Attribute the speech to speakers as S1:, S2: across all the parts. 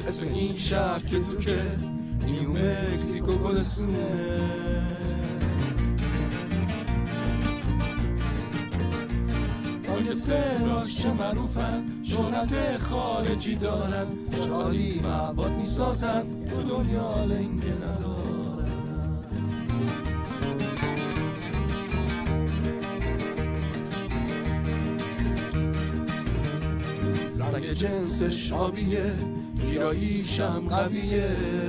S1: اسم این شهر که دوکه نیو مکزیکو گلستونه. گانگستراش چه معروفن، شهرت خارجی دارن، شالی مواد میسازن، تو دنیا لنگه ندارن. رنگ جنسش آبیه، گیراییشم قویه.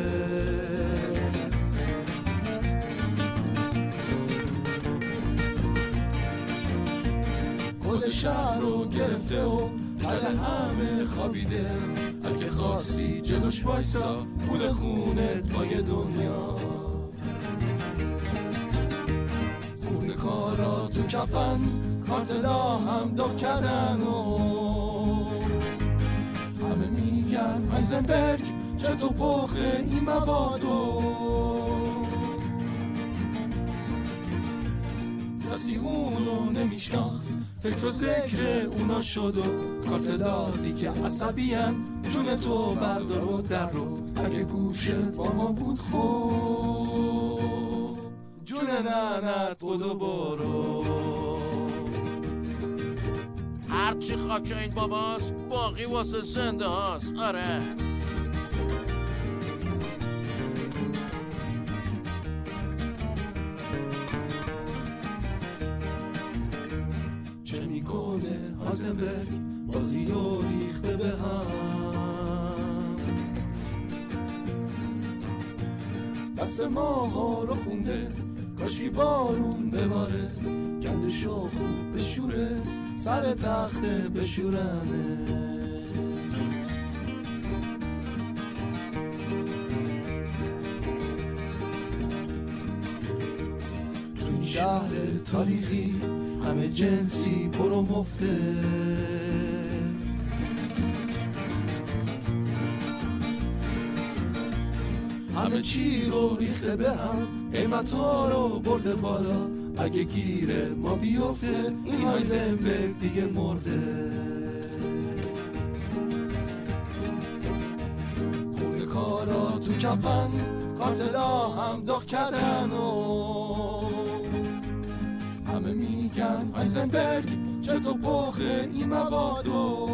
S1: کل شهر رو گرفته و حل همه خوابیده. اگه خواستی جلوش وایسا، پول خونت پای دنیا. خون کارا تو کفن، کارتلا هم داغ کردن و همه میگن هایزنبرگ چطور پخه این موادو. کسی اونو نمیشناخت، فکر و ذکر اونا شد و کارتلا دیگه عصبی‌ان. جون تو بردار و در رو، اگه گوشت با ما بود خوب، جون ننت بودو برو.
S2: هرچی خاک این باباست باقی واسه زنده هاست. آره
S1: چه میکنه هایزنبرگ بازی و ریخته به هم، دست ماها رو خونده کاشکی بارون بباره. گندشو خوب بشوره سر تخته بشورنه. تو این شهر تاریخی همه جنسی پرو مفته. همه چی رو ریخته به هم، قیمت ها رو برده بالا. اگه گیره ما بیفته این هایزنبرگ دیگه مرده. خورده کارا تو کفن، کارتلا هم داغ کردن و همه میگن هایزنبرگ چطور پخه این موادو.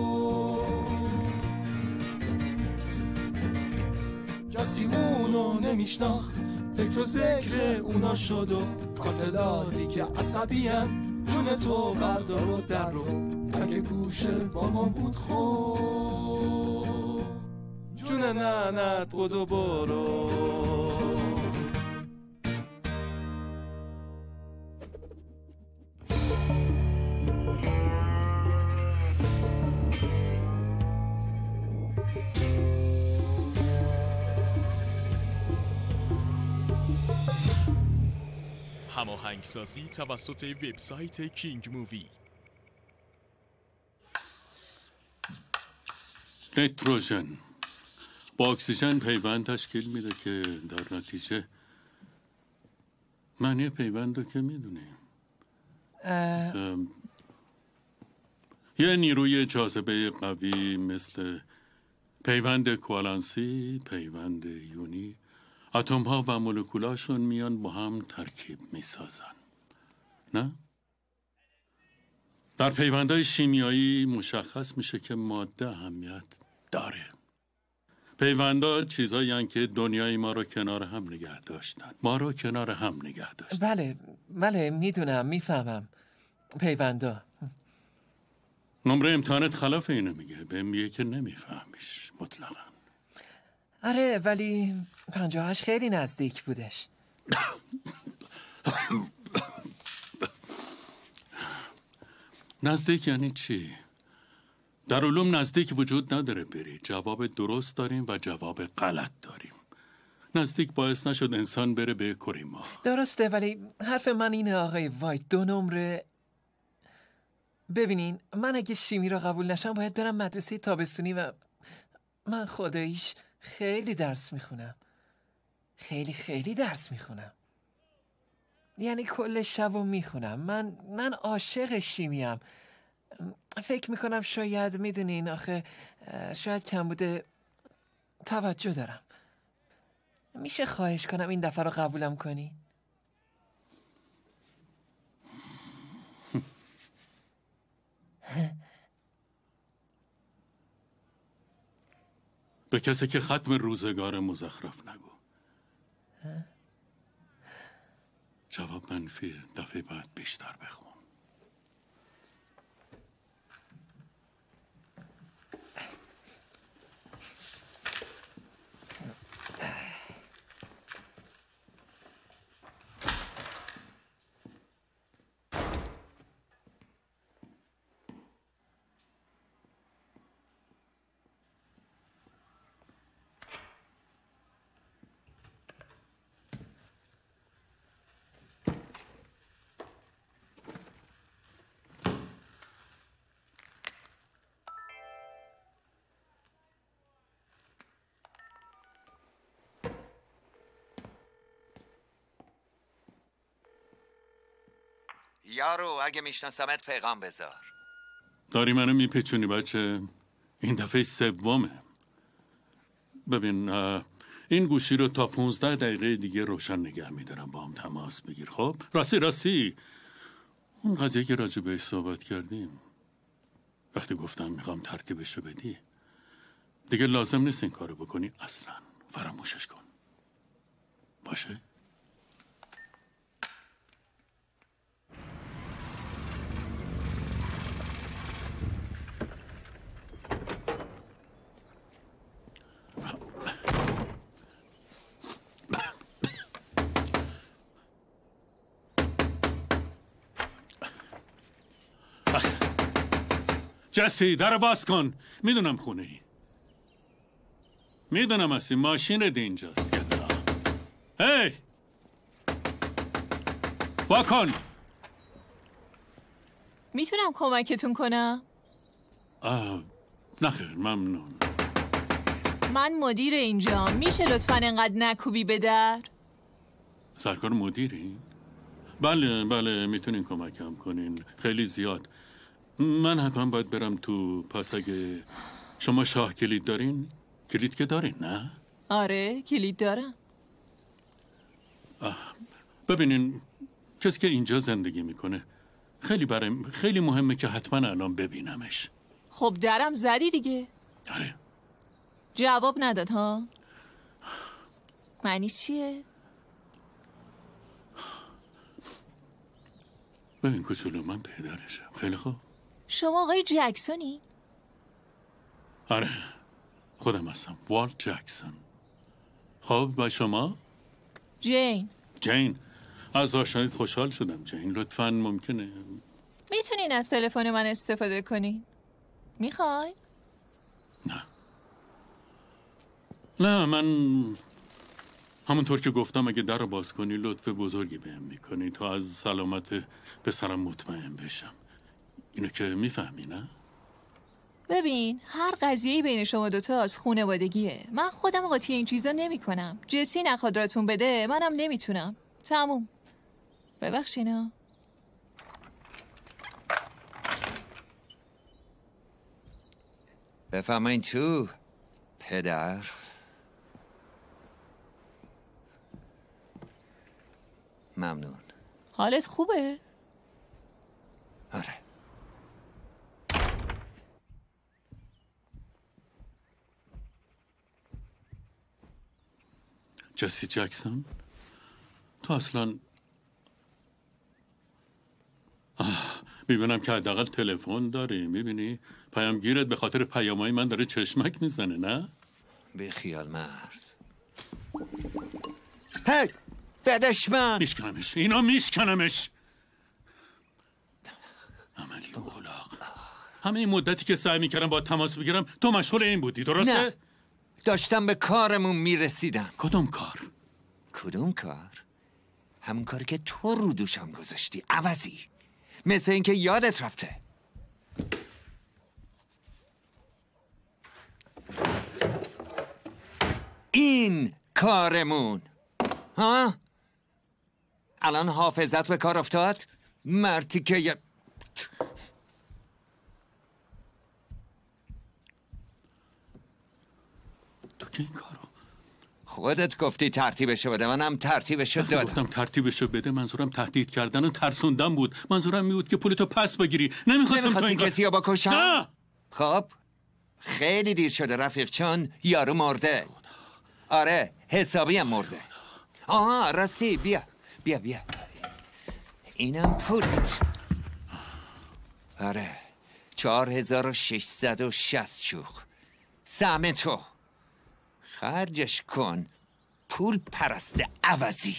S1: کسی اونو نمیشناخت، فکر و ذکر اونا شد و کارتلا دیگه عصبی‌ان. جون تو بردار و در رو، اگه گوشت با ما بود خوب، جون ننت بودو برو.
S3: هماهنگسازی توسط وبسایت کینگ مووی.
S4: نیتروژن با اکسیژن پیوند تشکیل میده که در نتیجه معنی پیوند رو که میدونیم، یه نیروی جاذبه قوی مثل پیوند کوالانسی، پیوند یونی، اتم ها و مولکولاشون میان با هم ترکیب میسازن. نه؟ در پیوندهای شیمیایی مشخص میشه که ماده اهمیت داره. پیوندها چیزایی هستند که دنیای ما رو کنار هم نگه داشتن. ما رو کنار هم نگه داشتن.
S5: بله میدونم، میفهمم. پیوندا.
S4: نمره امتحانت خلاف اینو میگه. بهم میگه که نمیفهمیش مطلقا.
S5: آره ولی 58 خیلی نزدیک بودش.
S4: نزدیک یعنی چی؟ در علوم نزدیک وجود نداره بری. جواب درست داریم و جواب غلط داریم. نزدیک باعث نشد انسان بره به کره ماه.
S5: درسته ولی حرف من اینه آقای وایت، 2 نمره. ببینین من اگه شیمی را قبول نشم باید برم مدرسه تابستونی و من خداییش خیلی درس میخونم. خیلی درس میخونم. یعنی کل شبو میخونم. من عاشق شیمیم. فکر میکنم شاید میدونین آخه شاید کم بوده توجه دارم. میشه خواهش کنم این دفعه رو قبولم کنی؟
S4: به کسی که ختم روزگار مزخرف نگو. جواب منفی، دفعه بعد بیشتر بخون.
S6: یارو اگه میشناسمت پیغام بذار.
S4: داری منو میپیچونی بچه؟ این دفعه سومه. ببین این گوشی رو تا 15 دقیقه دیگه روشن نگه میدارم، با هم تماس بگیر. خب راستی اون قضیه که راجع بهش صحبت کردیم، وقتی گفتم میخوام ترتیبشو بدی، دیگه لازم نیست این کارو بکنی، اصلا فراموشش کن. باشه؟ جسی در باز کن. میدونم خونه ای، میدونم هستی، ماشینت اینجاست. هی واکن.
S7: میتونم کمکتون کنم؟
S4: نخیر ممنون.
S7: من مدیر اینجا، میشه لطفاً انقدر نکوبی به در؟
S4: سرکار مدیری؟ بله میتونین کمکم کنین، خیلی زیاد. من حتما باید برم تو، پس اگه شما شاه کلید دارین؟ کلید که دارین نه؟
S7: آره کلید دارم.
S4: ببینین کسی که اینجا زندگی میکنه خیلی مهمه که حتما الان ببینمش.
S7: خب درم زدی دیگه.
S4: آره.
S7: جواب نداد ها؟ معنی چیه؟
S4: ببین کوچولو، من پدرشم. خیلی خوب.
S7: شما آقای جکسونی؟
S4: آره خودم هستم، والت جکسون. خب و شما؟
S7: جین.
S4: از آشنایت خوشحال شدم جین. لطفاً ممکنه
S7: میتونین از تلفن من استفاده کنین؟ میخوای؟
S4: نه من همونطور که گفتم اگه در رو باز کنی لطف بزرگی بهم میکنی تا از سلامت پسرم مطمئن بشم. اینو که میفهمی نه؟
S7: ببین هر قضیه‌ای بین شما دوتا از خانوادگیه. من خودم قاطی این چیزا نمی کنم. جسی نخواد راتون بده، منم نمیتونم. تموم. ببخشینا.
S6: بفهمین تو پدر. ممنون.
S7: حالت خوبه؟
S6: آره.
S4: جسی جکسون تو اصلا میبینم که حداقل تلفن داری. میبینی پیامگیرت به خاطر پیامای من داره چشمک میزنه نه؟
S6: بی خیال مرد. هی بدش من
S4: میشکنمش. اینا میشکنمش. عملی اولاق. همه این مدتی که سعی میکردم با تماس بگیرم تو مشغول این بودی، درسته؟
S6: نه داشتم به کارمون میرسیدم.
S4: کدوم کار؟
S6: کدوم کار؟ همون کاری که تو رو دوشم گذاشتی عوضی. مثل اینکه یادت رفته. این کارمون. ها؟ الان حافظت به کار افتاد؟ مرتی که
S4: تو که این کارو؟
S6: خودت گفتی ترتیبشو بده، منم ترتیبشو دادم.
S4: گفتم ترتیبشو بده منظورم تهدید کردن و ترسوندن بود. منظورم می بود که پولتو پس بگیری. نمیخواستم تو این
S6: کسی رو بکشم؟
S4: نه.
S6: خب خیلی دیر شده رفیق، چون یارو مرده. آره حسابی هم مرده. آها راستی، بیا بیا بیا، اینم پولت. آره 4660 شوخ. سهم تو، خرجش کن، پول پرست عوضی.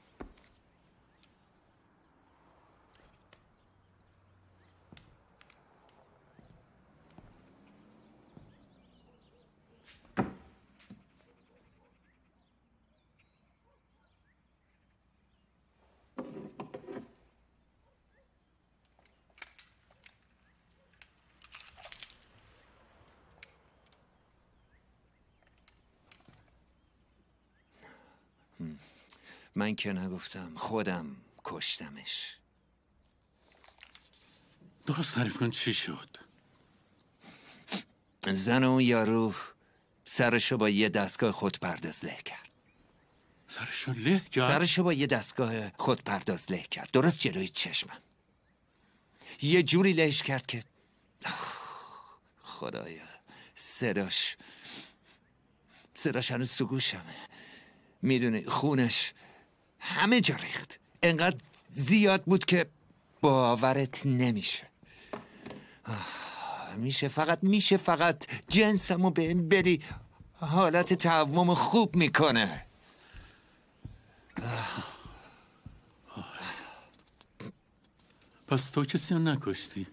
S6: من که نگفتم، خودم کشتمش.
S4: درست تعریف کن چی شد؟
S6: زن و یارو سرشو با یه دستگاه خودپرداز له کرد.
S4: سرشو له کرد؟
S6: سرشو با یه دستگاه خودپرداز له کرد، درست جلوی چشمم. یه جوری لهش کرد که خدایا صداش هنوز تو گوشمه. میدونی خونش همه جا ریخت، انقدر زیاد بود که باورت نمیشه. میشه فقط جنسمو به این بدی، حالت تعوم خوب میکنه.
S4: پس تو کسی رو نکشتی؟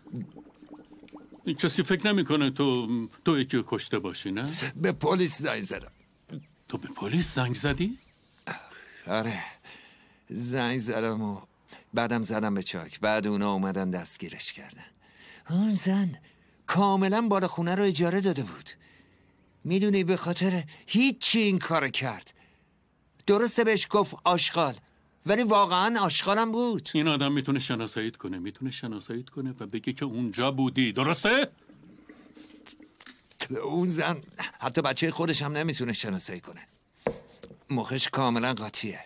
S4: کسی فکر نمیکنه تو یکی رو کشته باشی نه؟
S6: به پلیس زنگ زدم.
S4: تو به پلیس زنگ زدی؟
S6: آره زنگ زدم و بعدم زدم به چاک. بعد اونا اومدن دستگیرش کردن. اون زن کاملا بالا خونه رو اجاره داده بود. میدونی به خاطر هیچی این کار کرد. درسته بهش گفت آشغال، ولی واقعا آشغالم بود.
S4: این آدم میتونه شناسایی کنه و بگه که اونجا بودی، درسته؟
S6: اون زن حتی بچه خودش هم نمیتونه شناسایی کنه. مخش کاملا قاطیه.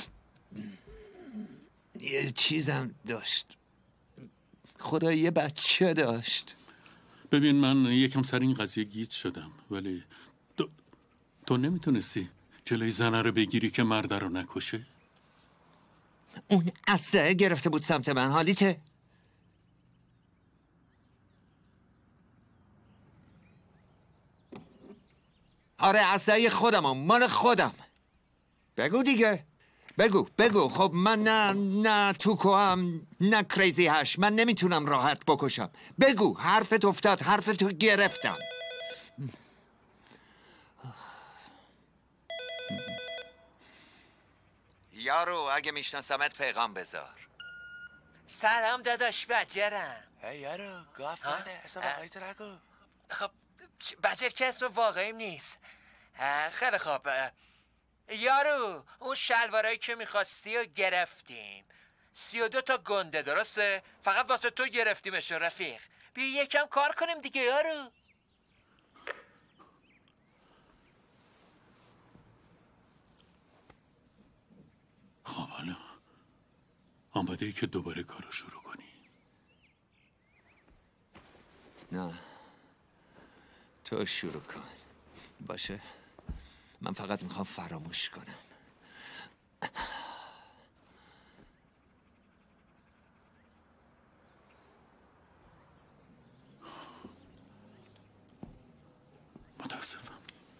S6: یه چیزم داشت، خدا یه بچه داشت.
S4: ببین من یکم سر این قضیه گیج شدم، ولی تو نمیتونستی جلوی زنه رو بگیری که مرده رو نکشه؟
S6: اون اسلحه گرفته بود سمت من. حالیته؟ آره اسلحه خودم، مال خودم. بگو دیگه، بگو. خب من نه توکو هم نه کریزی هش، من نمیتونم راحت بکشم. بگو حرفت افتاد، حرفتو گرفتم. یارو اگه میشناسمت پیغام بذار.
S5: سلام داداش بجرم.
S2: یارو گاف نده، اسم واقعیت نگو.
S5: خب بجر که اسم واقعیم نیست. خیلی خوب یارو، اون شلوارایی که میخواستی و گرفتیم. 32 تا گنده، درسته؟ فقط واسه تو گرفتیمش رفیق. بیا یکم کار کنیم دیگه یارو.
S4: خب حالا آماده ای که دوباره کارو شروع کنی؟
S6: نه تو شروع کن. باشه من فقط میخوام فراموش کنم.
S4: متاسفم.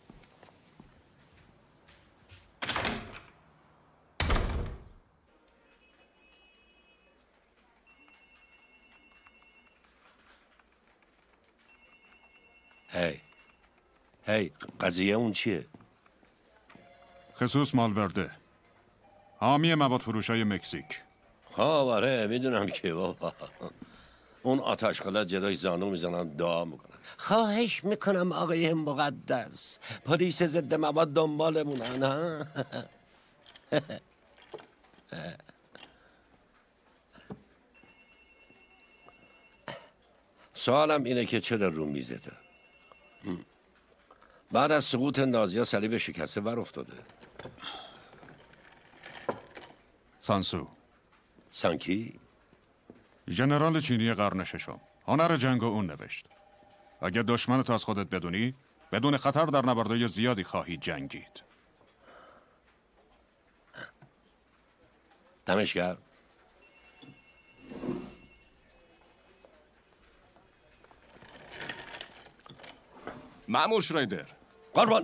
S8: هی قضیه اون چیه؟
S9: خصوص مالورده، حامی مواد فروشای مکزیک.
S8: ها آره میدونم که بابا اون آتشخلت جلوی زانو میزنن دعا میکنن خواهش میکنم آقای مقدس پلیس ضد مواد دنبالمونن ها. سوالم اینه که چرا رو میزته؟ بعد از سقوط نازی‌ها صلیب شکسته بر افتاده.
S9: سانسو
S8: سانکی؟
S9: ژنرال چینی قرن ششم. هنر جنگ اون نوشت: اگه دشمنت از خودت بدونی، بدون خطر در نبردهای زیادی خواهی جنگید.
S8: دمش گرم.
S10: مأمور شرایدر.
S8: قربان.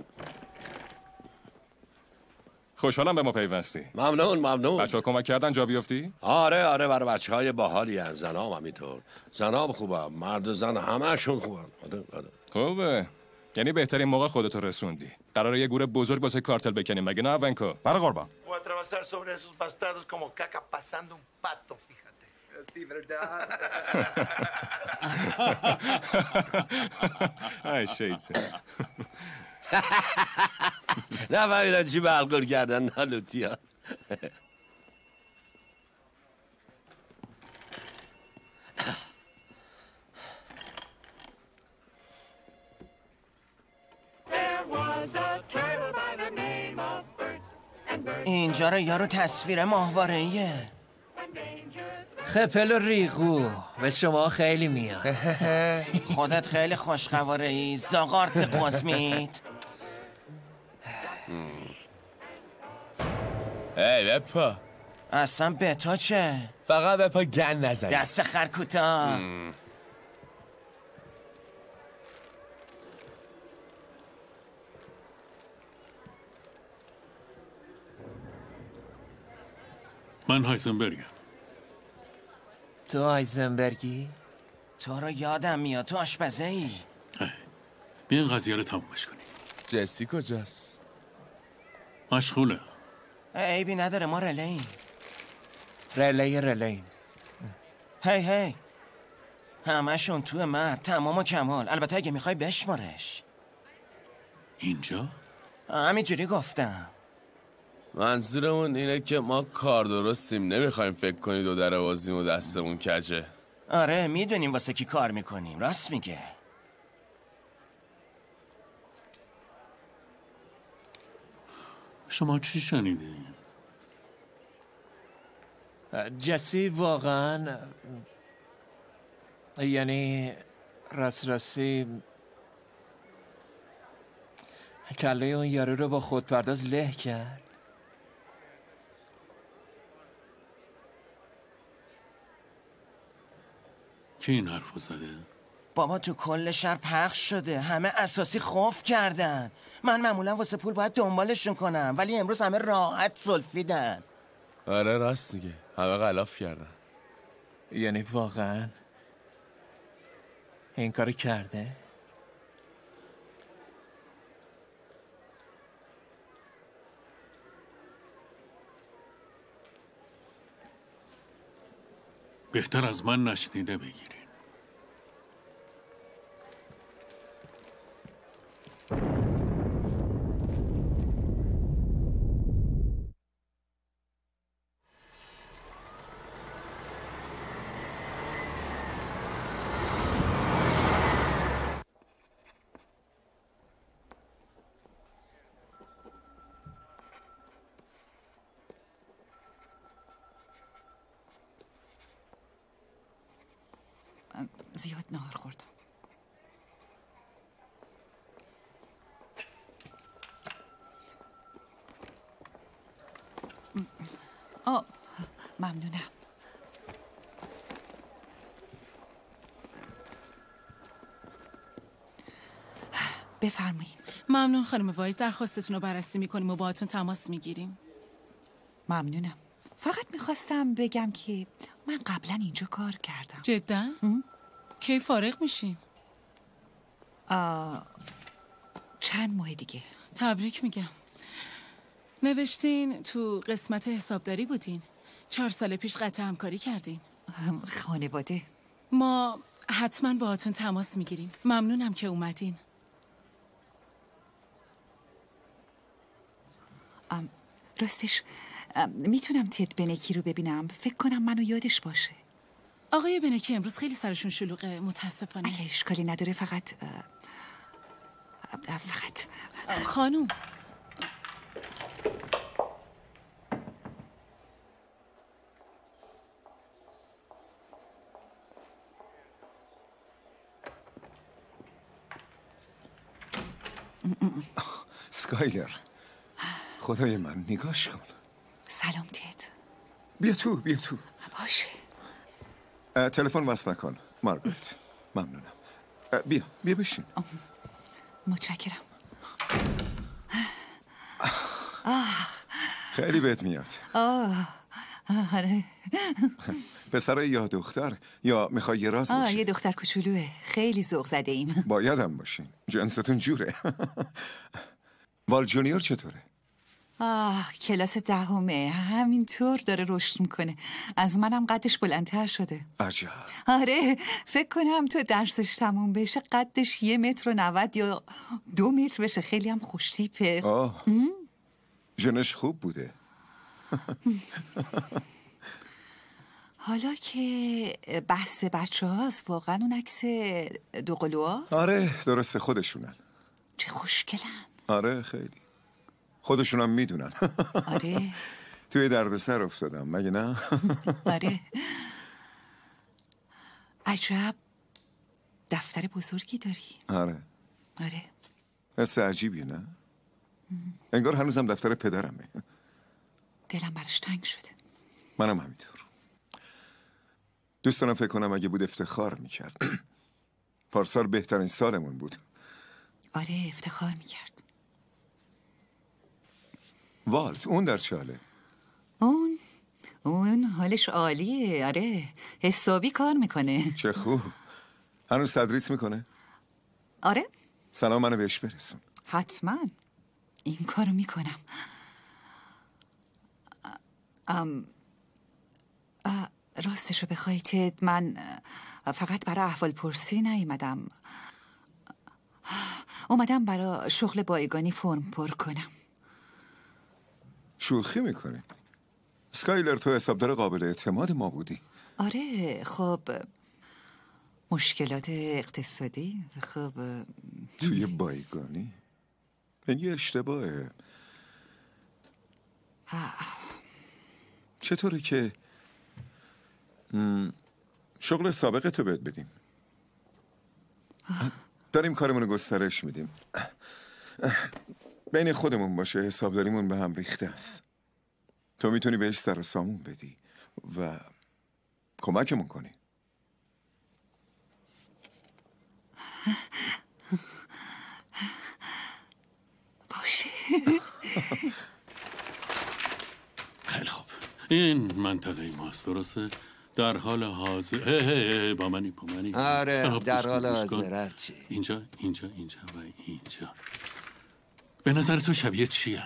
S10: خوشحالم به ما پیوستی.
S8: ممنون.
S10: بچه‌ها کمک کردن جا بیفتی؟
S8: آره برای بچه‌های باحالی هستن. زنام همینطور. زنام خوبم، مرد و زن همه‌شون خوبن. آره.
S10: خوبه. یعنی بهترین موقع خودتو رسوندی. قراره یه گور بزرگ واسه کارتل بکنیم مگه نه ونکو؟
S9: برای قربان.
S11: O atravesar sobre esos bastardos como caca pasando un pato, fíjate. Sí, ¿verdad?
S10: ای شیطه.
S8: نه فهمیدن چی بلغور کردن نالوتی ها.
S12: اینجا رو یارو تصویر ماهواره‌ایه.
S5: خپل و ریغو به شما خیلی میاد.
S12: خودت خیلی خوشقواره‌ای زاغارت قزمیت.
S13: ای بپا
S12: اصلا به تو چه؟
S13: فقط بپا گن نزنی.
S12: دست خرکوتا.
S4: من هایزنبرگم.
S5: تو هایزنبرگی؟
S12: تو رو یادم میاد، تو آشپزه ای.
S4: بیا این قضیه رو تمومش کنی.
S13: جسی کجاست؟
S4: مشغوله.
S12: عیبی نداره، ما رله‌ایم.
S5: رله‌ایم.
S12: هی همشون تو مرد تمام و کمال. البته اگه میخوای بشمارش.
S4: اینجا؟
S12: همینجوری گفتم.
S13: منظورمون اینه که ما کار درستیم، نمیخوایم فکر کنی دو در بازیم و دستمون کجه.
S12: آره میدونیم واسه کی کار میکنیم. راست میگه.
S4: شما چی شنیدی؟
S5: جسی واقعا یعنی راستی کله اون یارو رو با خودپرداز له کرد.
S4: کی این حرفو زده؟
S12: بابا تو کل شهر پخش شده. همه اساسی خوف کردن. من معمولا واسه پول باید دنبالشون کنم، ولی امروز همه راحت سلفیدن.
S13: آره راست میگه، همه غلاف کردن.
S5: یعنی واقعا این کارو کرده؟
S4: بهتر از من نشنیده بگیرین.
S14: زیاد نهار خوردم. ممنونم. بفرمایید.
S15: ممنون خانم وایز، درخواستتون رو بررسی میکنیم و باهاتون تماس میگیریم.
S14: ممنونم. فقط میخواستم بگم که من قبلا اینجا کار کردم.
S15: جدا؟ کی فارغ میشین؟
S14: چند ماه دیگه.
S15: تبریک میگم. نوشتین تو قسمت حسابداری بودین. 4 سال پیش قطع همکاری کردین.
S14: خانواده.
S15: ما حتما باهاتون تماس میگیریم. ممنونم که اومدین.
S14: راستش میتونم تد بنکی رو ببینم؟ فکر کنم منو یادش باشه.
S15: آقای بنکی امروز خیلی سرشون شلوغه، متاسفانه.
S14: اگه اشکالی نداره فقط فقط
S15: خانوم
S16: اسکایلر، خدای من نگاش کن.
S14: سلام تد.
S16: بیا تو.
S14: باشه.
S16: تلفن وصل نکن مارگریت. ممنونم. بیا بشین.
S14: متشکرم.
S16: خیلی بهت میاد.
S14: آره.
S16: پسر یا دختر یا میخوای یه راز باشی؟
S14: یه دختر کوچولوه. خیلی ذوق زده ایم.
S16: بایدم باشین. جنستون جوره. وال جونیور چطوره؟
S14: کلاس 10 همینطور داره رشد میکنه. از منم قدش بلندتر شده.
S16: عجب.
S14: آره، فکر کنم تو درسش تموم بشه قدش 1.90 متر یا 2 متر بشه. خیلی هم خوشتیپه.
S16: ژنش خوب بوده.
S14: حالا که بحث بچه هاست، واقعا اون عکس دوقلوهاست؟
S16: آره درسته، خودشونن.
S14: چه خوشگلن.
S16: آره خیلی. خودشونم میدونن.
S14: آره.
S16: توی دردسر افتادم مگه نه؟
S14: آره. عجب دفتر بزرگی داری.
S16: آره. حس عجیبیه نه؟ انگار هنوزم دفتر پدرمه.
S14: دلم براش تنگ شده.
S16: منم همینطور. دوست دارم فکر کنم اگه بود افتخار میکرد. پارسال بهترین سالمون بود.
S14: آره افتخار میکرد.
S16: والت اون در چه حاله؟
S14: اون حالش عالیه. آره حسابی کار میکنه.
S16: چه خوب. هنوز تدریس میکنه؟
S14: آره.
S16: سلام منو بهش برسون.
S14: حتما این کارو میکنم. راستشو بخوای تد، من فقط برای احوال پرسی نیومدم. اومدم برای شغل بایگانی فرم پر کنم.
S16: شوخی میکنی؟ اسکایلر تو حسابدار قابل اعتماد ما بودی.
S14: آره خب مشکلات اقتصادی. خب
S16: توی بایگانی؟ این یه اشتباهه. چطوره که شغل سابقه تو بهت بدیم؟ داریم کارمونو گسترش میدیم. بین خودمون باشه، حسابداریمون به هم ریخته است. تو میتونی بهش سر و سامون بدی و کمکمون کنی.
S14: باشه.
S4: خیلی خوب. این منطقه ماست درسته؟ در حال حاضر با منی
S6: آره در حال حاضر چی؟
S4: اینجا و اینجا. به نظر تو شبیه چیه؟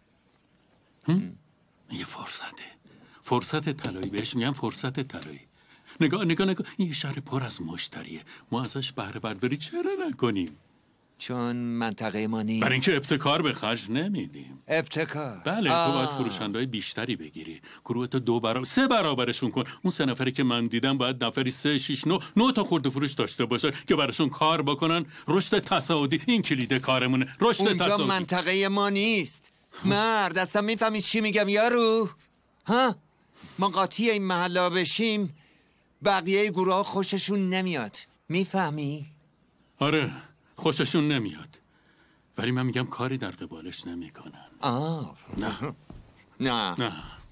S4: یه فرصت طلایی. بهش میگن فرصت طلایی. نگاه این شهر پر از مشتریه. ما ازش بهره برداری چرا نکنیم؟
S6: چون منطقه ما نیست.
S4: برای اینکه ابتکار به خرج نمیدیم.
S6: ابتکار؟
S4: بله تو باید فروشندهای بیشتری بگیری. گروهتو 3 برابرشون کن. اون 3 نفری که من دیدم باید نفری 3 6 9 تا خورده فروش داشته باشه که براشون کار بکنن. رشد تصاعدی این کلید کارمونه. رشد تصاعدی.
S6: اونجا منطقه ما نیست. مرد اصلا میفهمی چی میگم یارو؟ ما قاطی این محلا بشیم بقیه گروه ها خوششون نمیاد. میفهمی؟
S4: آره خوششون نمیاد، ولی من میگم کاری در قبالش نمیکنن. نه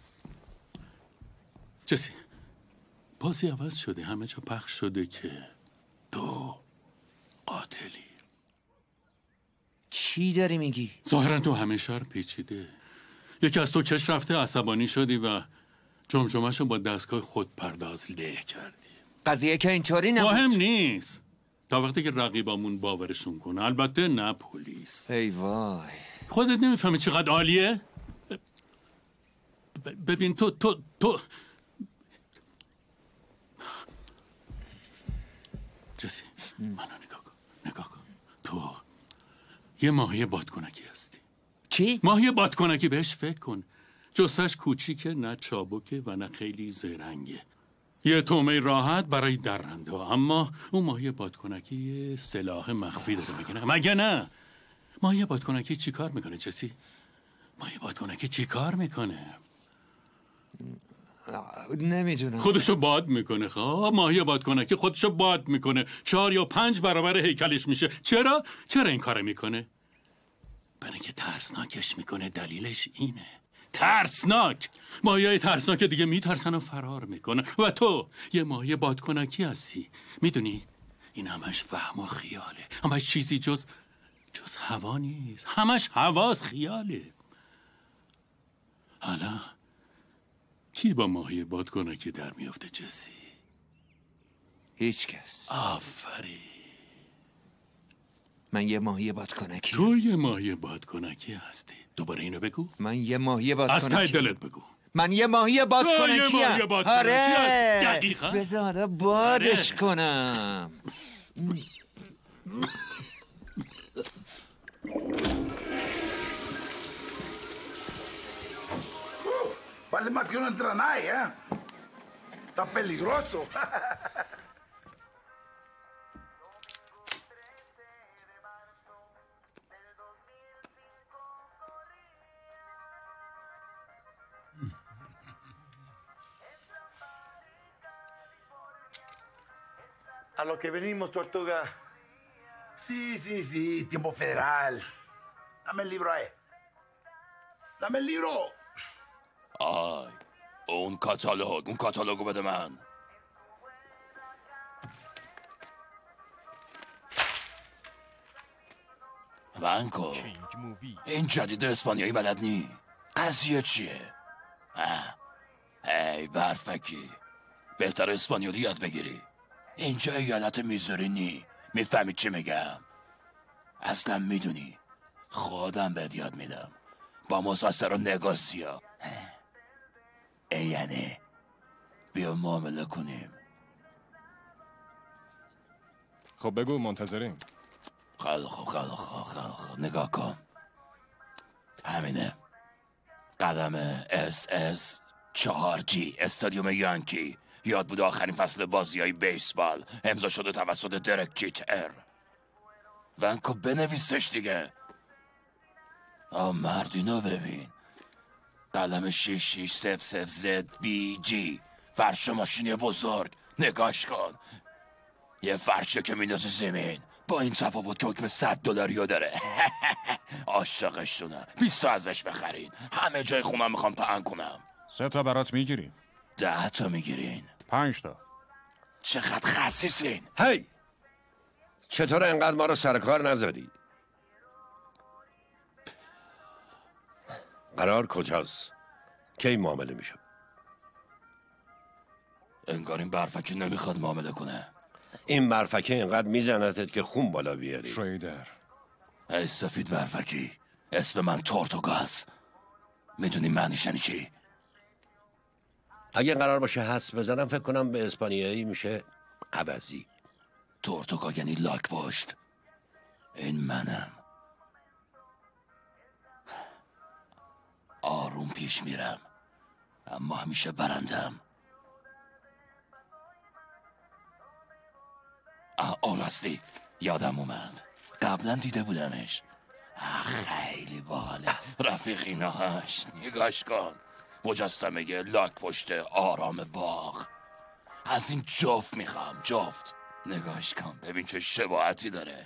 S4: جسی، بازی عوض شده، همه جا پخش شده که تو قاتلی.
S6: چی داری میگی؟
S4: ظاهرا تو همه شهر پیچیده. یکی از تو کش رفته، عصبانی شدی و جمجمه‌شو با دستگاه خودپرداز له کردی.
S6: قضیه که اینطوری نبود.
S4: مهم نیست تا وقتی که رقیبامون باورشون کنه. البته نه پلیس.
S6: ای وای،
S4: خودت نمیفهمی چقدر عالیه؟ ببین تو جسی، منو نگاه کن. تو یه ماهی بادکنکی هستی.
S6: چی؟
S4: ماهی بادکنکی، بهش فکر کن. جثه‌اش کوچیکه، نه چابکه و نه خیلی زرنگه. یه تومه راحت برای درنده، اما اون ماهی بادکنکی یه سلاح مخفی داره. مگه نه؟ ماهی بادکنکی چی کار میکنه جسی؟ ماهی بادکنکی چی کار میکنه؟
S6: نمیدونم.
S4: خودشو باد میکنه. خواه ماهی بادکنکی خودشو باد میکنه، 4 یا 5 برابر هیکلش میشه. چرا این کار میکنه؟ برای که ترسناکش میکنه. دلیلش اینه، ترسناک. ماهیای ترسناک دیگه میترسن و فرار میکنن. و تو یه ماهی بادکنکی هستی. میدونی این همش وهم و خیاله، همش چیزی جز هوا نیست. همش هواست، خیاله. حالا کی با ماهی بادکنکی در میفته جسی؟
S6: هیچ کس.
S4: آفرین.
S6: من یه ماهی بادکنکی.
S4: تو یه ماهی بادکنکی هستی. دوباره اینو بگو.
S6: من یه ماهی بادکنکی.
S4: از ته دلت بگو.
S6: من یه ماهی بادکنکی.
S4: آره. دقیقاً.
S6: بذار بادش کنم.
S11: Vale más que uno entra ahí, ¿eh? Está peligroso. A lo que venimos, Tortuga. Sí, tiempo federal. Dame el libro ahí. Dame el libro.
S2: آی اون کاتالوگو بده من. ونکو این جدید اسپانیایی بلد نی؟ قضیه چیه؟ ای برفکی، بهتر اسپانیایی یاد بگیری. اینجا ایالت میزوری نی. میفهمی چی میگم؟ اصلا میدونی خودم بهت یاد میدم با مساسر و نگاسیا. یعنی بیا معامله کنیم.
S10: خب بگو، منتظریم.
S2: خیلی خوب. نگاه کن، همینه. قدم SS 4G استادیوم یانکی. یاد بود آخرین فصل بازی‌های بیسبال امضا شده توسط درک جیتر. ونکو بنویسش دیگه. مردینو ببین، قلم 6600ZBG، فرش ماشینی بزرگ. نگاش کن، یه فرشه که میندازه زمین، با این تفاوت که حکم $100 داره. عاشقشونم. 20 ازش بخرین. همه جای خونم میخوام پهن کنم.
S9: 3 تا برات میگیریم.
S2: 10 تا میگیرین.
S9: 5 تا.
S2: چقدر خسیسین.
S8: هی چطور انقدر ما رو سر کار نذاری؟ قرار کجاست؟ کی معامله میشم؟
S2: انگار این برفکی نمیخواد معامله کنه.
S8: این برفکی اینقدر میزنتت که خون بالا بیاری.
S10: تریدر.
S2: ای سفید برفکی، اسم من تورتوگاس. میدونی معنیش یعنی چی؟
S8: اگه قرار باشه حدس بزنم فکر کنم به اسپانیایی میشه عوضی.
S2: تورتوگا یعنی لاک پشت. این منم. آروم پیش میرم اما همیشه برندم. راستی یادم اومد، قبلا دیده بودمش. خیلی باحاله. رفیقیناهاش نگاش کن. مجسمه لاک پشت آرام باغ. از این جفت میخوام، جفت. نگاش کن ببین چه شباهتی داره.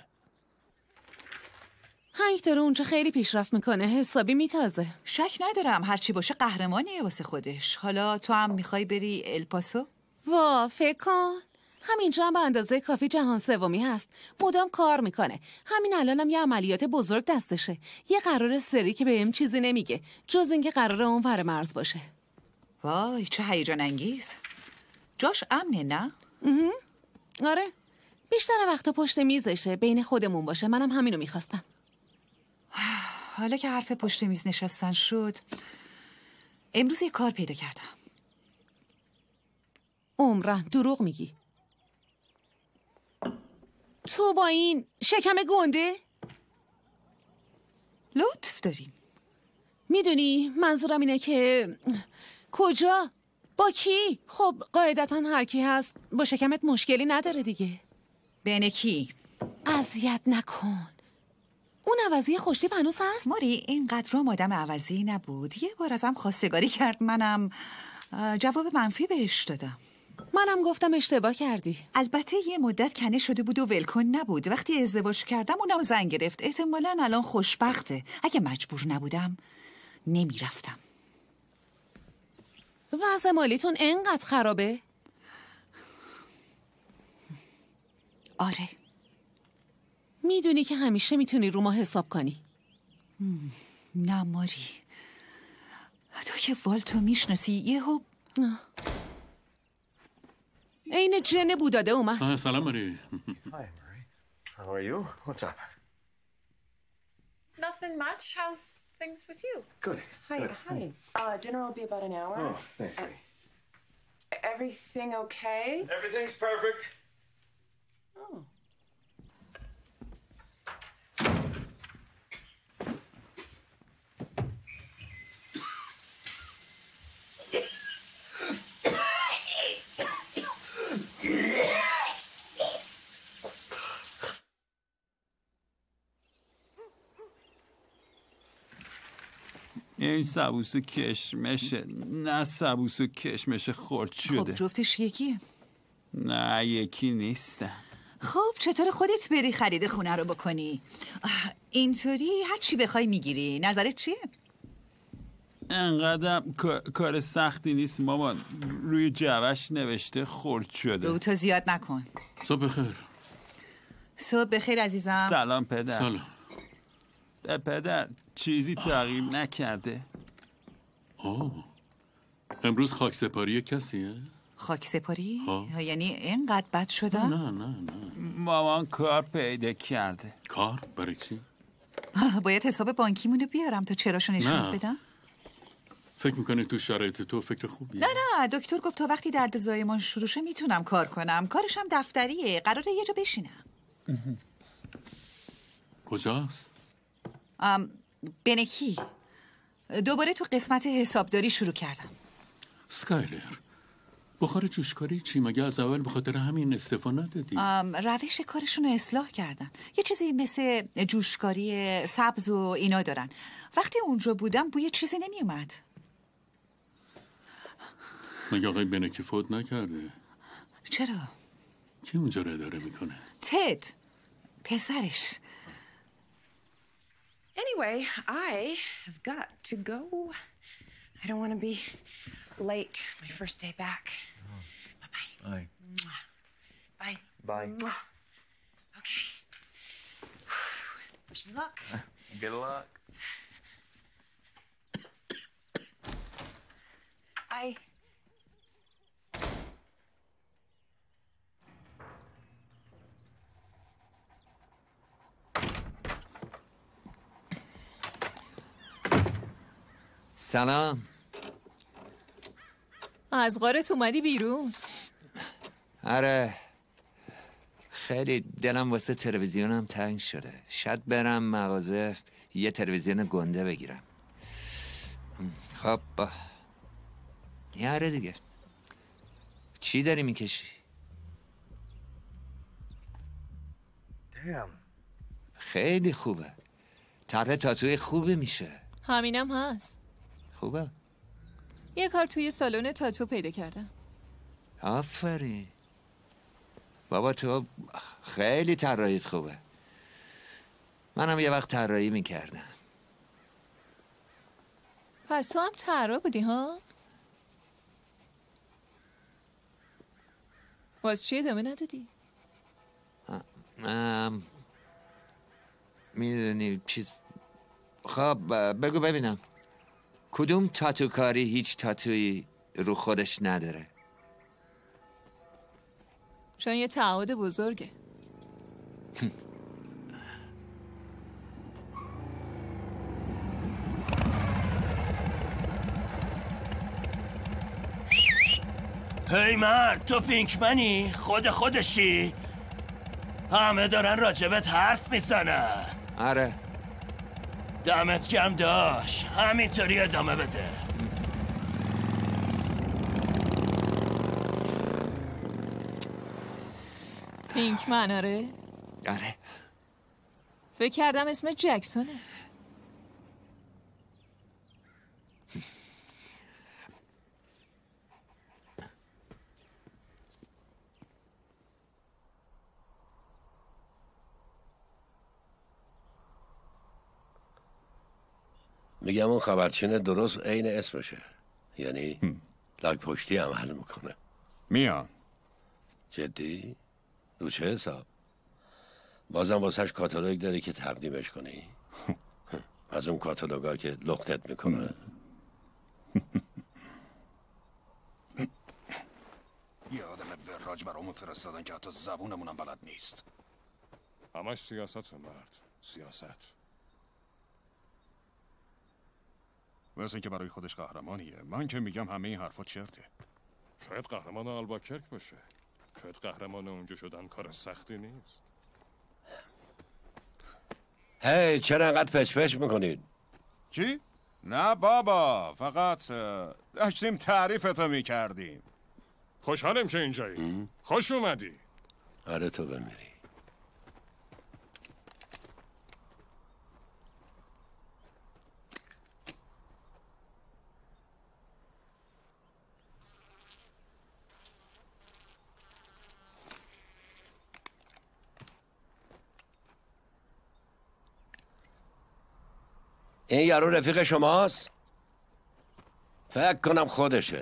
S15: هنگ داره اونجا خیلی پیشرفت میکنه، حسابی میتازه.
S14: شک ندارم هرچی باشه قهرمانیه واسه خودش. حالا تو هم میخوای بری الپاسو؟
S15: فکر کن همینجا هم به اندازه کافی جهان سومی هست، مدام کار میکنه. همین الانم یه عملیات بزرگ دستشه. یه قرار سری که بهم چیزی نمیگه جز اینکه قراره اون ور مرز باشه.
S14: وای چه هیجان انگیز. جاش امنه نه؟
S15: آره، بیشتر وقتا پشت میزشه، بین خودمون باشه. منم همینو میخواستم.
S14: حالا که حرف پشت میز نشستن شد، امروز یه کار پیدا کردم.
S15: عمرن دروغ میگی. تو با این شکم گنده؟
S14: لطف داریم.
S15: میدونی منظورم اینه که کجا؟ با کی؟ خب قاعدتا هر کی هست با شکمت مشکلی نداره دیگه.
S14: بین کی؟
S15: اذیت نکن. اون اون عوضی خوشتیپ هنوز هست؟
S14: ماری اینقدر رو آدم عوضی نبود. یه بار ازم خواستگاری کرد، منم جواب منفی بهش دادم.
S15: منم گفتم اشتباه کردی.
S14: البته یه مدت کنه شده بود و ولکن نبود. وقتی ازدواج کردم اونم زن گرفت. احتمالاً الان خوشبخته. اگه مجبور نبودم نمیرفتم.
S15: وضع مالیتون انقدر خرابه؟
S14: آره.
S15: میدونی که همیشه میتونی رو ما حساب کنی.
S14: نه ماری، تو که والتو میشناسی. یهو
S15: این جن بوداده اومد.
S4: سلام ماری.
S17: Hi, Marie. How are you? What's up?
S18: Nothing much. How's things with you?
S17: Good.
S18: Hi,
S17: Good.
S18: hi. Dinner will be about an hour.
S17: Oh, thanks, sweetie.
S18: Everything okay?
S17: Everything's perfect.
S18: Oh.
S19: این سبوس و کشمشه. نه سبوس و کشمش خرد شده.
S14: خب جفتش یکیه؟
S19: نه یکی نیستن.
S14: خب چطور خودت بری خرید خونه رو بکنی؟ اینطوری هر چی بخوای میگیری. نظرت چیه؟
S19: انقدر کار سختی نیست مامان. روی جعبش نوشته خرد شده.
S14: رو تو زیاد نکن.
S4: صبح بخیر.
S14: صبح بخیر عزیزم.
S19: سلام پدر.
S4: سلام.
S19: پدر چیزی تغییر نکرده؟
S4: امروز خاک سپاری کسیه؟
S14: خاک سپاری؟ یعنی اینقدر بد شده؟
S4: نه
S19: مامان کار پیدا کرده.
S4: کار؟ برای چی؟
S14: باید حساب بانکیمونو بیارم تا چراشو نشون بدم؟
S4: فکر میکنی تو شرایط تو فکر خوبیه؟
S14: نه دکتر گفت تا وقتی درد زایمان شروع شه میتونم کار کنم. کارشم دفتریه. قراره یه جا بشینم.
S4: کجاست؟
S14: بنکی. دوباره تو قسمت حسابداری شروع کردم.
S4: سکایلر، بخار جوشکاری چی؟ مگه از اول به خاطر همین استعفا ندادی؟
S14: روش کارشون رو اصلاح کردن. یه چیزی مثل جوشکاری سبز و اینا دارن. وقتی اونجا بودم بوی چیزی نمی اومد.
S4: مگه آقای بنکی فوت نکرده؟
S14: چرا؟
S4: کی اونجا رو اداره میکنه؟
S14: تد، پسرش.
S18: Anyway, I have got to go. I don't want to be late. My first day back. Bye-bye.
S17: Bye.
S18: Bye.
S17: Bye.
S18: Okay. Wish me luck.
S17: Good luck.
S18: I...
S6: سلام.
S7: از غارت اومدی بیرون؟
S6: آره، خیلی دلم واسه تلویزیونم تنگ شده. شاید برم مغازه یه تلویزیون گنده بگیرم. خب یاره دیگه. چی داری میکشی؟ خیلی خوبه. طرح تاتوی خوبی میشه.
S7: همینم هست.
S6: خوبه.
S7: یه کار توی سالن تاتو پیدا کردم.
S6: آفرین. بابا تو خیلی طراحیت خوبه. منم یه وقت طراحی میکردم.
S7: پس تو هم طراح بودی ها؟ باز چی ادامه ندادی؟
S6: میدونی چیز. خب بگو ببینم کدوم تاتوکاری هیچ تاتویی رو خودش نداره؟
S7: چون یه تعهد بزرگه.
S12: هی مرد، تو پینکمنی؟ خودشی؟ همه دارن راجبت حرف میزنن.
S6: آره.
S12: دمت گرم داش، همینطوری ادامه بده.
S7: پینکمن؟ آره.
S6: آره.
S7: فکر کردم اسم جکسونه.
S8: میگم اون خبرچین درست عین اسمشه، یعنی لاک پشتی عمل میکنه.
S9: میان.
S8: جدی؟ رو چه حساب؟ بازم واسهش کاتالوگ داری که تقدیمش کنی؟ از اون کاتالوگا که لختت میکنه.
S9: یه آدم وراج برامون فرستادن که حتی زبونمونم بلد نیست.
S10: همش سیاست مرد، سیاست.
S9: مثل این که برای خودش قهرمانیه. من که میگم همه این حرفا چرته.
S10: شاید قهرمان آلباکرک باشه. شاید قهرمان اونجا شدن کار سختی نیست.
S8: هی چرا انقدر پچ پچ میکنید؟
S9: چی؟ نه بابا، فقط داشتیم تعریفتو میکردیم.
S10: خوشحالم که اینجایی. خوش اومدی.
S8: آره تو بمیری. این یارو رفیق شماست؟ فکر کنم خودشه.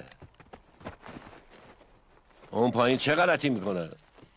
S8: اون پایین چه غلطی میکنه؟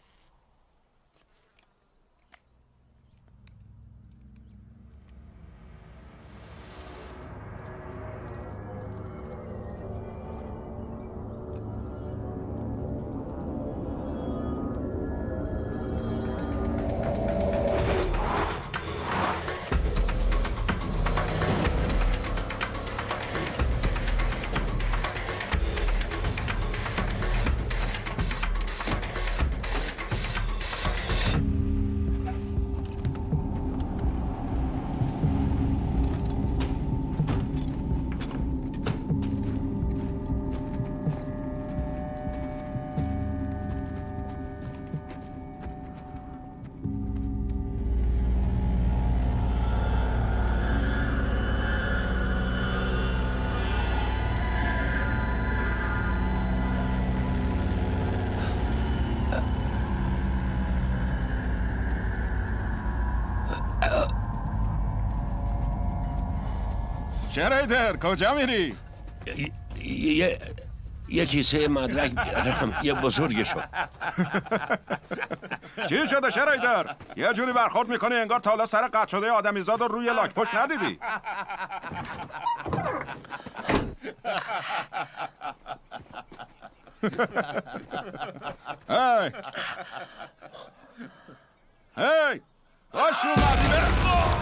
S9: شرایدر کجا میری؟
S8: یه کیسه مدرک بیارم. یه بزرگشو.
S9: چی شده شرایدر؟ یه جوری برخورد میکنی انگار تا حالا سر قطع شده آدمیزاد رو روی لاک پشت ندیدی. هی هی باش اومدی.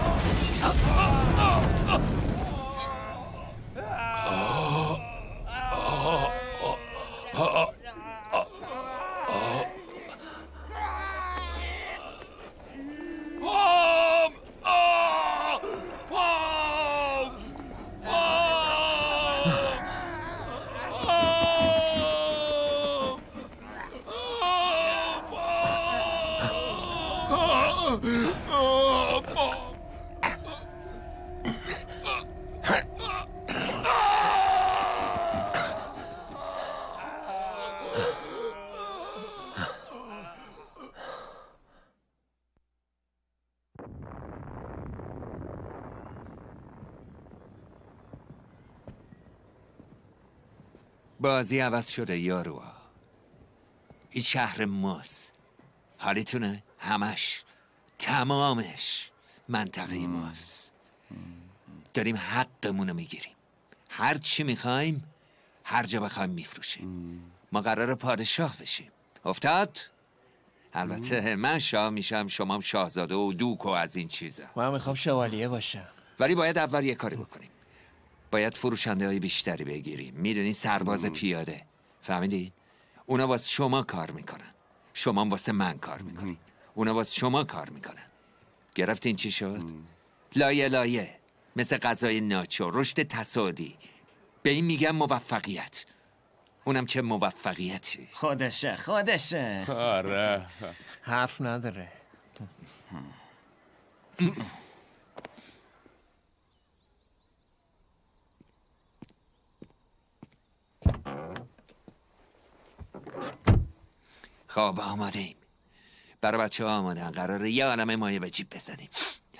S6: بازی عوض شده یاروها. این شهر ماست. حالیتونه؟ همش تمامش منطقه ماست. داریم حقمونو میگیریم. هر چی میخوایم هر جا بخوایم میفروشیم. ما قراره پادشاه بشیم. افتاد؟ البته من شاه میشم، شما شاهزاده و دوک و از این چیزا.
S5: من میخوام شوالیه باشم.
S6: ولی باید اول یه کاری بکنیم. باید فروشنده های بیشتری بگیریم. میدونی سرباز پیاده، فهمیدین؟ اونا واسه شما کار میکنن، شما واسه من کار میکنین. اونا واسه شما کار میکنن. گرفتین چی شد؟ لایه لایه، مثل غذای ناچو، رشد تصاعدی. به این میگم موفقیت. اونم چه موفقیتی.
S12: خودشه
S10: آره
S5: حرف نداره.
S6: خب آماده‌ایم. برای بچه ها آمادن. قراره یه عالمه مایه به جیب بزنیم.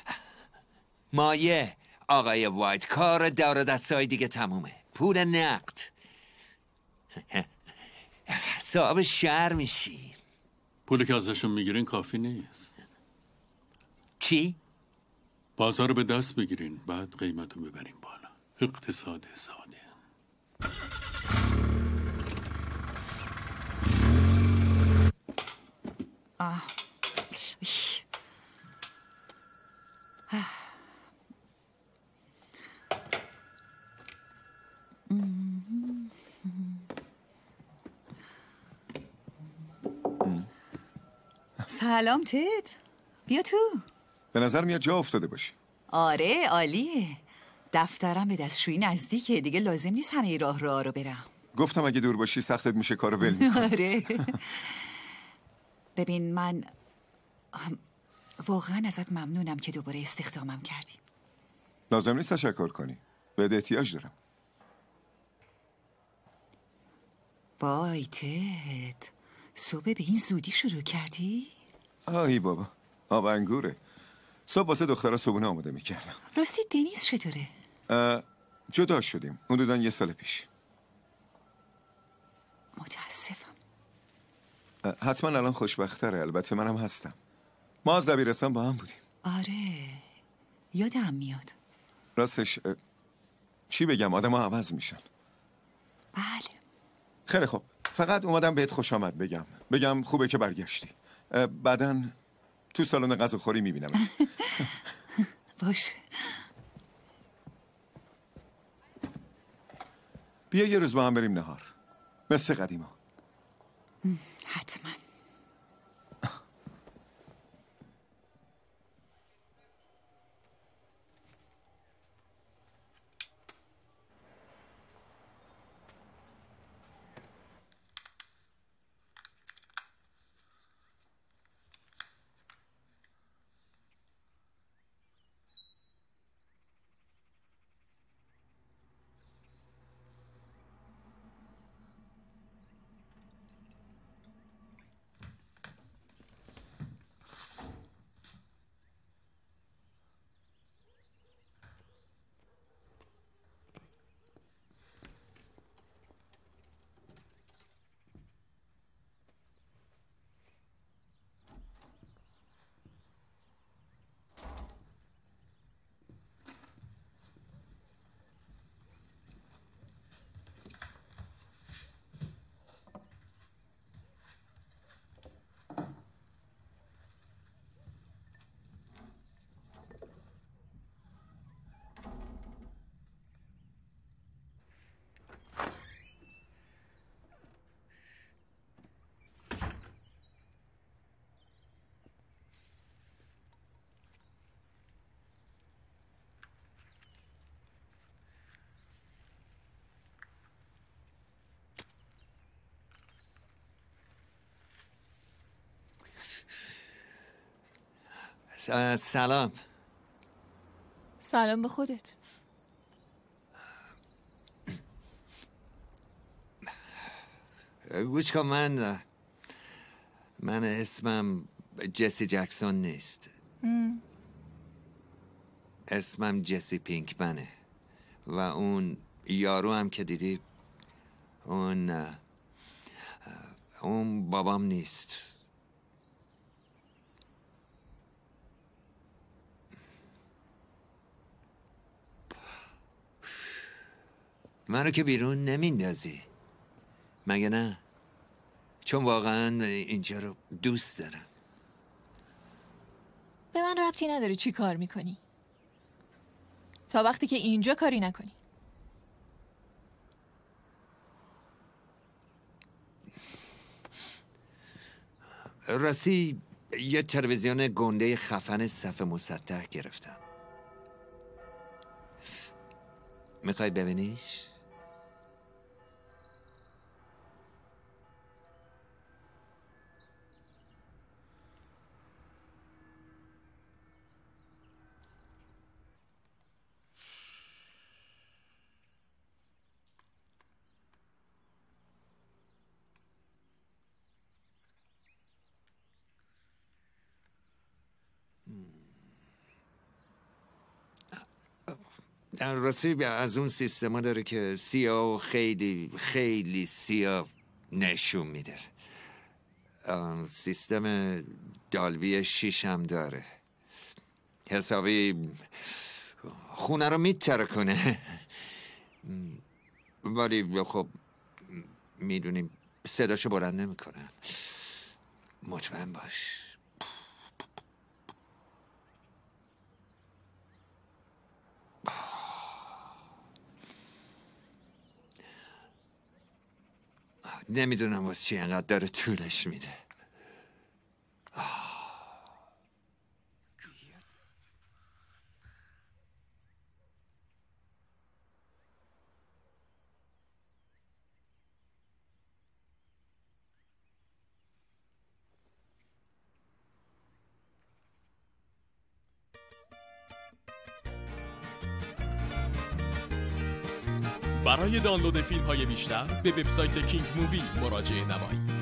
S6: مایه آقای وایت، کار دور دستای دیگه تمومه. پول نقد. صاحب شهر میشی.
S4: پولی که ازشون میگیرین کافی نیست.
S6: چی؟
S4: بازار رو به دست بگیرین، بعد قیمت رو ببرین بالا. اقتصاد ساده.
S14: سلام تد، بیا تو.
S16: به نظر میاد جا افتاده باشی.
S14: آره عالیه. دفترم به دستشویی نزدیکه، دیگه لازم نیست همه راه رو برم.
S16: گفتم اگه دور باشی سختت میشه کارو ول میکنی.
S14: آره. ببین من واقعا ازت ممنونم که دوباره استخدامم کردی.
S16: لازم نیست تشکر کنی، بهت احتیاج دارم.
S14: وای تد، صبح به این زودی شروع کردی؟
S16: آی بابا، آب انگوره. صبح واسه دخترها صبحونه آماده میکردم.
S14: راستی دنیز چطوره؟
S16: جدا شدیم حدوداً 1 سال پیش.
S14: متاسفم.
S16: حتما الان خوشبخت‌تره. البته منم هستم. ما از دبیرستان با هم بودیم.
S14: آره یادم میاد.
S16: راستش چی بگم، آدم ها عوض میشن.
S14: بله.
S16: خیلی خوب، فقط اومدم بهت خوش آمد بگم خوبه که برگشتی. بعداً تو سالن غذاخوری میبینم.
S14: باشه.
S16: بیا یه روز با هم بریم نهار مثل قدیما.
S14: حتما.
S6: سلام.
S7: سلام به خودت.
S6: گوش کن، من اسمم جسی جکسون نیست. اسمم جسی پینکمنه و اون یارو هم که دیدی اون بابام نیست. منو که بیرون نمیندازی مگه نه؟ چون واقعا اینجا رو دوست دارم.
S7: به من ربطی نداره چی کار میکنی، تا وقتی که اینجا کاری نکنی.
S6: راستی یه تلویزیون گنده خفن صف مسطح گرفتم. میخوای ببینیش؟ در راستی از اون سیستما داره که سیاه و خیلی خیلی سیاه نشون میده. سیستم دالبی 6 هم داره، حسابی خونه رو میتره کنه. ولی خب میدونیم صداشو بلند نمیکنن. مطمئن باش. نمیدونم واسه چی انقدر داره طولش میده.
S3: برای دانلود فیلم های بیشتر به وبسایت کینگ مووی مراجعه نمایید.